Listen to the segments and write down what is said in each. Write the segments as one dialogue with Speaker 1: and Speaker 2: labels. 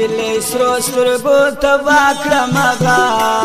Speaker 1: نجلۍ سرو سترګو تبا کړم هغه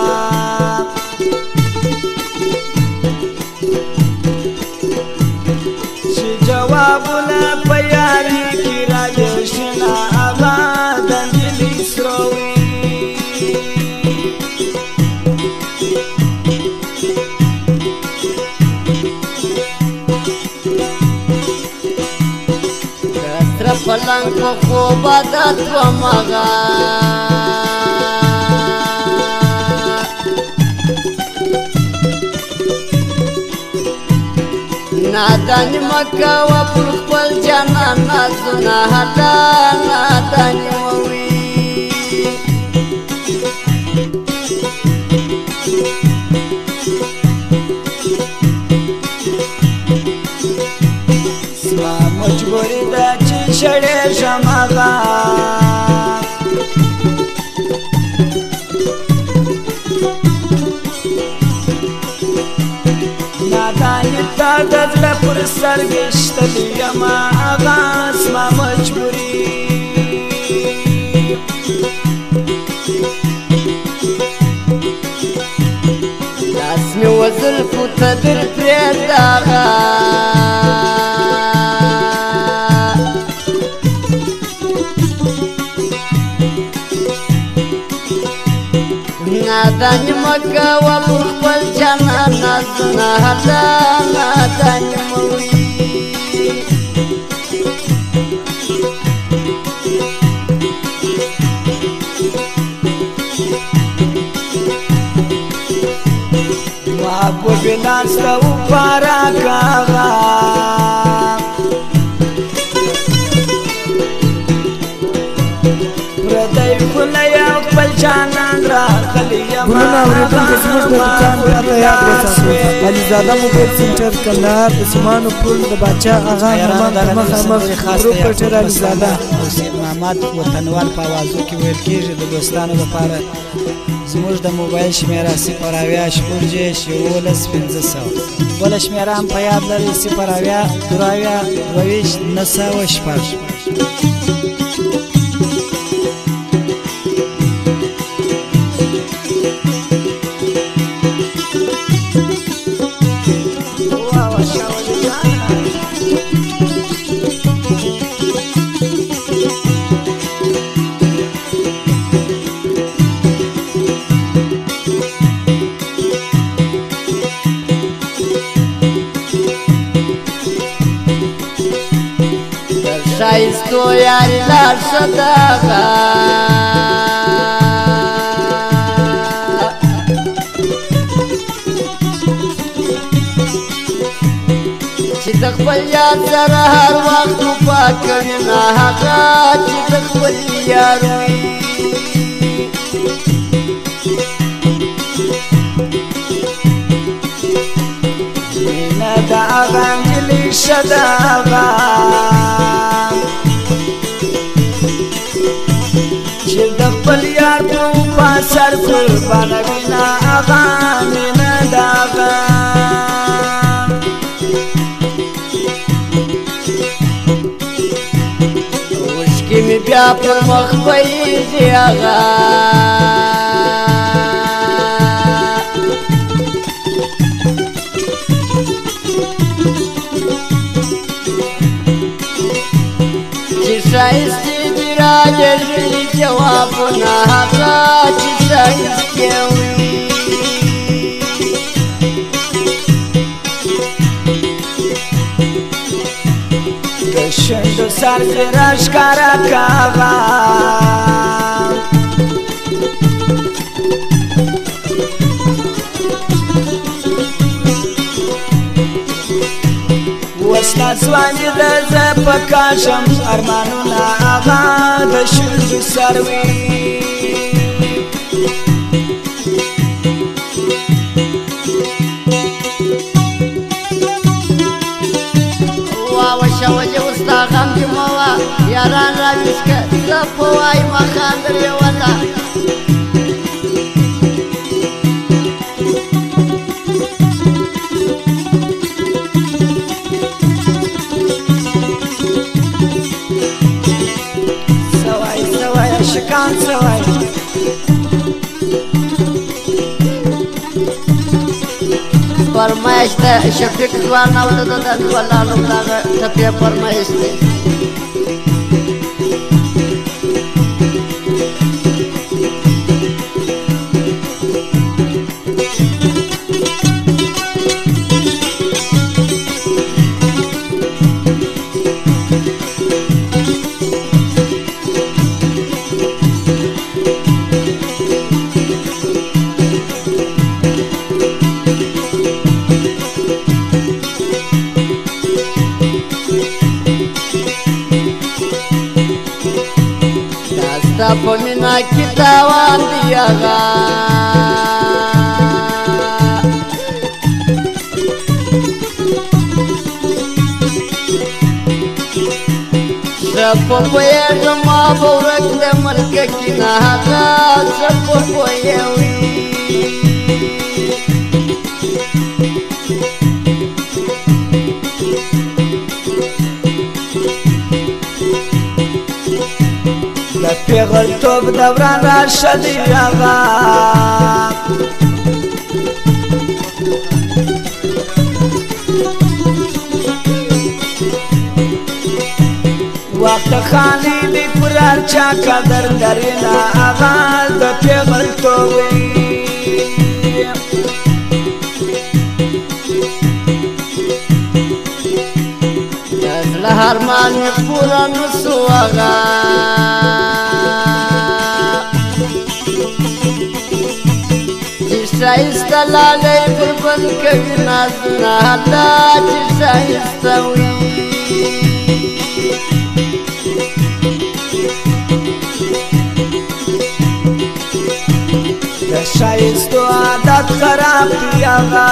Speaker 1: چې جوابونه په یاري کې راجشنا هغه د نجلۍ سرو وي
Speaker 2: پلنګ په خوب عادت وم هغه ناداني مه کوه پر خپل جانان نازونه هله ناداني ووي
Speaker 1: زما مجبوري ده چې شړېږم هغه ناداني ته د زړه پر سر ویشتلی یم هغه زما مجبوري
Speaker 2: لاس مې و زلفو ته در پرېږده هغه ناداني مه کوه پر خپل جانان نازونه هله ناداني مه وي
Speaker 1: محبوبې ناسته وپاره کاغه پردی خونه یو خپل جانان راغلی یم
Speaker 3: ګلونه اورېدونکو زموږ د دوکان پته یاد وساتئ علیزاده موبایل سنټر کندهار د سیمانو پل د باچا اغا حمام په مخامخ پروپرټر علیزاده
Speaker 1: سید محمد وطنوال په اوازو کې ویل کېږي د دوستانو لپاره زموږ د موبایل شمېره 0 شپږدېرش 11 500 بله شمېره هم په یاد لرئ 0 22 906
Speaker 2: ښایستو یاري لاړ شه د هغه چې د خپل یار سره هر وخت وفا کوي نه هغه چې د خپل یار وي
Speaker 1: مینه د هغه نجلۍ ښه د هغه چې د خپل یار په وفا سر قربانوي نه هغه مینه د هغه
Speaker 2: اوښکې مې بیا پر مخ بهېږي هغه چې ښایستې دي راجرګلي جوابونه هغه چې ښایستې وي
Speaker 1: د شونډو سر دې راښکاره کاغه وسله ځوان دې د زه په کاشم ارمانونه هغه د شونډو سر وي
Speaker 2: واوشه وجه اوس دا غم دې مه وه یاران راویښ که زه په وایم خاندر یې وله فرمایش ده شفیق ځوان او د انډیوالانو دغه ټپې فرمایش دی دا په مینا کې تاوان دی هغه زه په پوهېږم ما به ورک د ملکه کې نه هغه زه په پوهېږم
Speaker 1: د پیغلتوب دوران راشه دی هغه وخت خاني دی پر هر چا قدر لري نه هغه د پیغلتوب
Speaker 2: هرمان می پورا نسو آغا چی شایستا لالی قربان کوي نازنا الله چی شایستا وی
Speaker 1: د شایستو عادت خراب دی هغه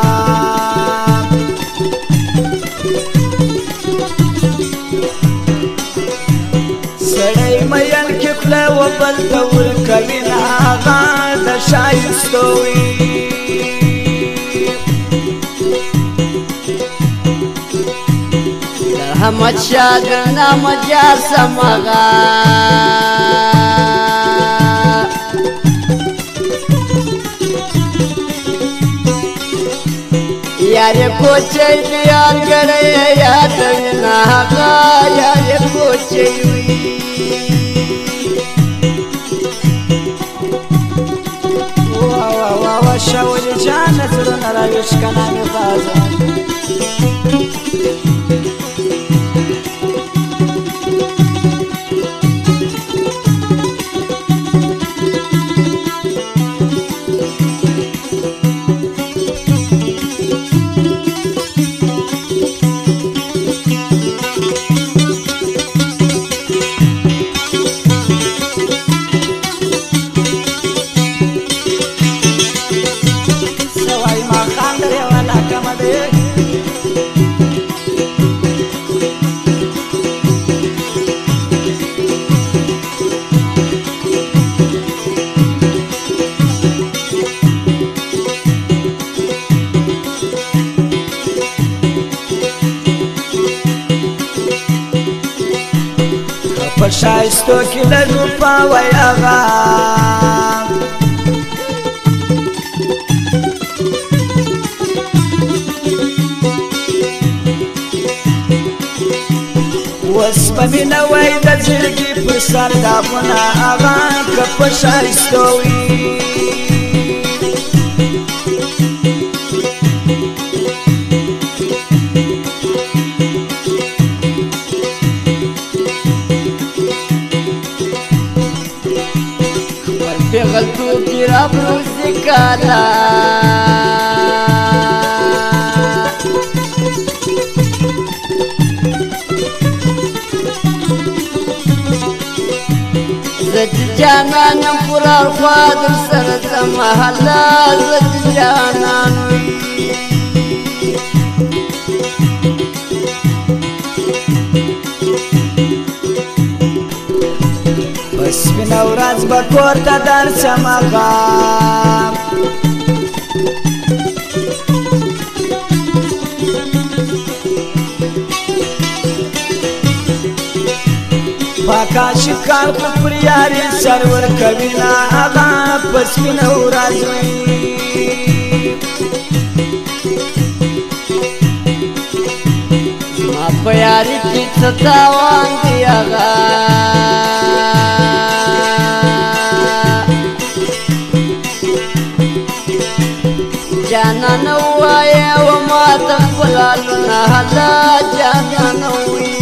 Speaker 1: مین کې خوله و بل ته ورکوي نه هغه د شایستو وي
Speaker 2: د احمد شاه ګرنا مجاسم هغه یارې کوچۍ دیار ګړی یادوي نه هغه یارې کوچۍ وي
Speaker 1: شاولي جان زړونه راویښ کنه مې بازه په شایستو کې د روپا وای هغه اوس په مینه وای د زړګي پر سر داغونه هغه که په شایستو وي
Speaker 2: پیغلتوب کی رابروزی کالا زد جانانم پرار خوادر سرزم محلا زد جانانوی سپینه ورځ به کور ته درشم هغه پاکه شکال خو پر یاري سر ورکوي نه هغه په سپینه ورځ وي په یاري کې څه تاوان دی هغه جانان وایه و ما ته خپل حالونه هله جانان وایه